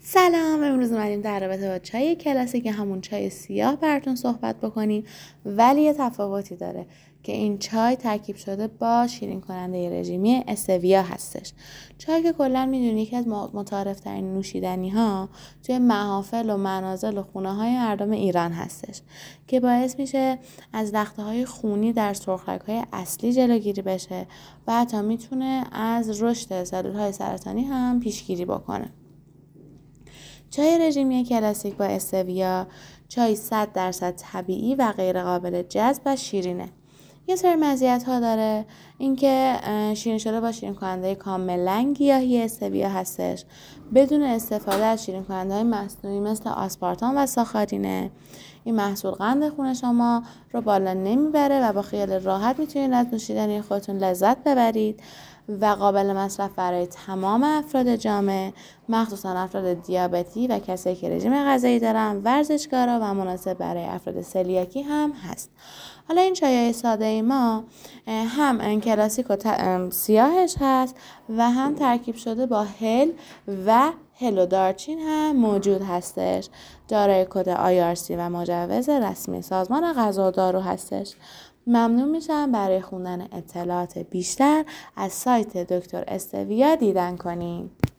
سلام، امروز اومدیم در رابطه با چای کلاسیک همون چای سیاه براتون صحبت بکنیم، ولی یه تفاوتی داره که این چای ترکیب شده با شیرین کننده رژیمی استویا هستش. چای که کلا میدونی یکی از متعارف ترین نوشیدنی ها توی محافل و منازل و خونه های مردم ایران هستش که باعث میشه از لخته های خونی در سرخرگ های اصلی جلوگیری بشه و حتی میتونه از رشد سلول های سرطانی هم پیشگیری بکنه. چای رژیمی کلاسیک با استویا چای 100% طبیعی و غیر قابل جذب و شیرینه. یه سری مزیت‌ها داره، اینکه شیرین شده با شیرین کننده کاملا گیاهی استویا هستش بدون استفاده از شیرین کننده های مصنوعی مثل آسپارتام و ساخارینه. این محصول قند خون شما رو بالا نمیبره و با خیال راحت میتونید از نوشیدنی خودتون لذت ببرید و قابل مصرف برای تمام افراد جامعه، مخصوصا افراد دیابتی و کسایی که رژیم غذایی دارن، ورزشکارا و مناسب برای افراد سلیاکی هم هست. حالا این چایای ساده ما هم کلاسیک و سیاهش هست و هم ترکیب شده با هل و دارچین هم موجود هستش. دارای کد IRC و مجوز رسمی سازمان غذا و دارو هستش. ممنون میشم برای خوندن اطلاعات بیشتر از سایت دکتر استویا دیدن کنین.